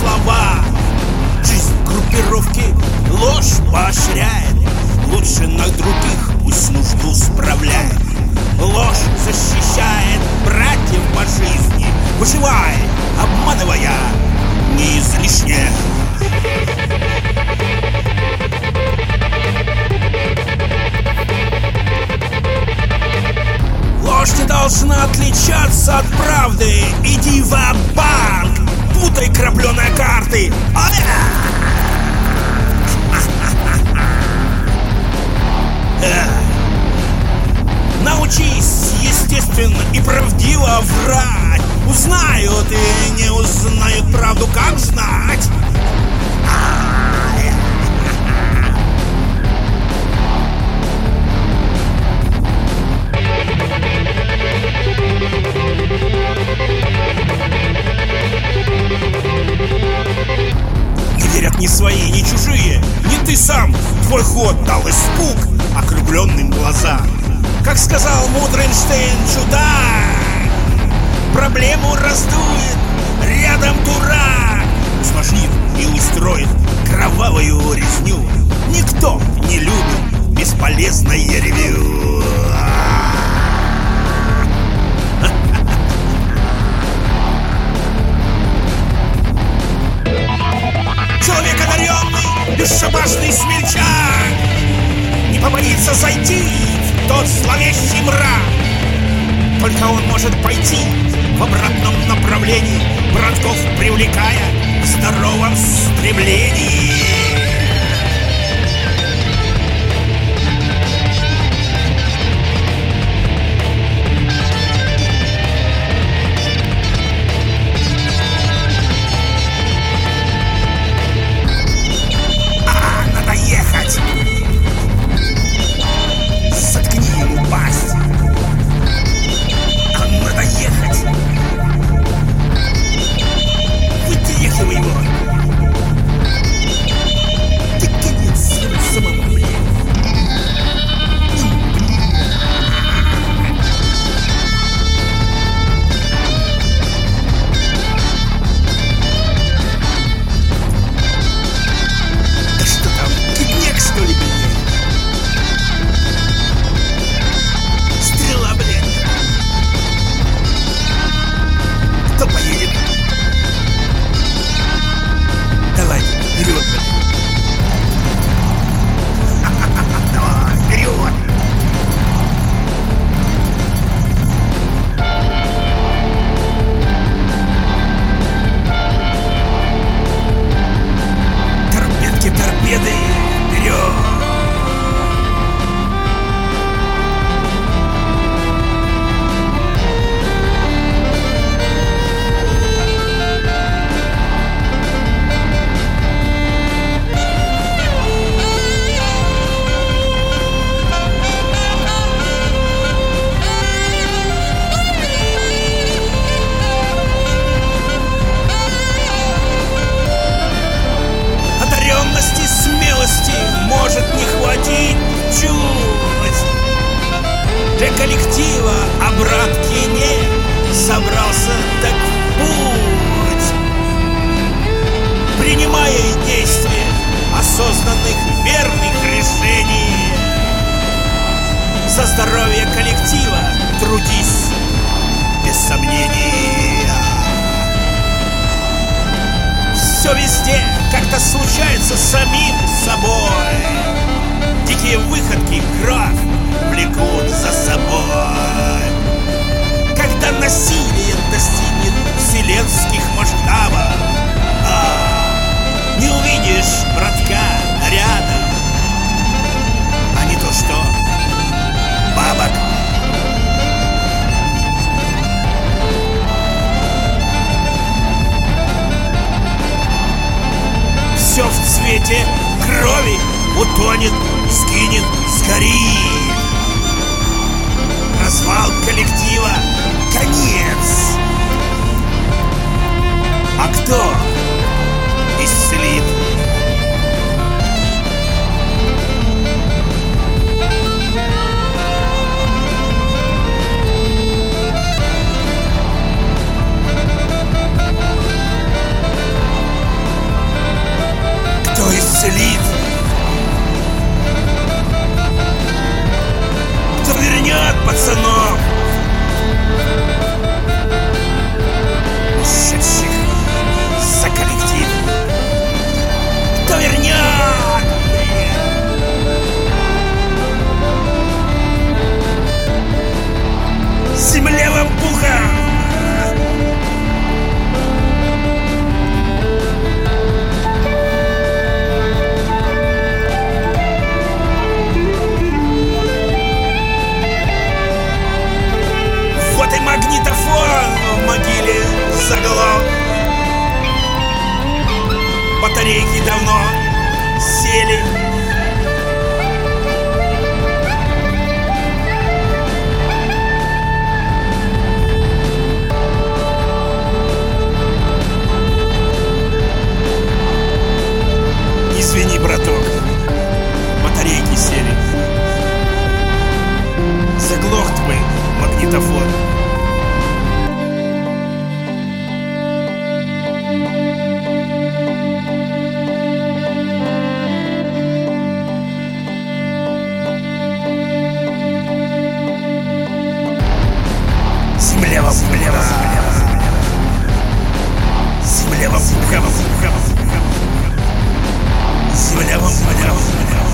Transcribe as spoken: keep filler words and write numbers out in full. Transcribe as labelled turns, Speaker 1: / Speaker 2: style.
Speaker 1: слова. Жизнь группировки ложь поощряет, лучше на других пусть нужду справляет. Ложь защищает братьев по жизни, выживая, обманывая не излишне. Ложь не должна отличаться от правды. Иди ва-банк, путай крапленые карты. Научись естественно и правдиво врать. Узнают и не узнают правду, как знать. Не верят ни свои, ни чужие, ни ты сам. Твой ход дал испуг округленным глазам. Как сказал мудрый Эйнштейн, чудак проблему раздует, рядом дурак усложнит и устроит кровавую резню. Никто не любит бесполезное ревью. Человек одаренный, бесшабашный смельчак не побоится зайти в тот зловещий мрак. Только он может пойти в обратном направлении, братков привлекая в здоровом стремлении. А, надо ехать! Заткни ему пасть! А, надо ехать! Вытряхивай его! Ты конец самому, блин! Да что там, киднек, что ли, блин? Стрела, блин! Кто поедет? Давай, вперед, блин! Давай, вперед! Торпедки, торпеды, вперед! Одаренности, смелости может не хватить чуть. Для коллектива обратки нет, собрался так в путь. Принимая действия осознанных верных решений, за здоровье коллектива трудись без сомнений. Все везде как-то случается самим собой. Дикие выходки кровь влекут за собой. Когда насилие достигнет вселенских масштабов, а, не увидишь братка рядом, а не то что бабок. Все в цвете крови утонет, сгинет, сгорит. Развал коллектива, конец. А кто исцелит? светофор. Земля вам, земля вам, земля вам, земля вам, земля вам, земля вам, земля вам.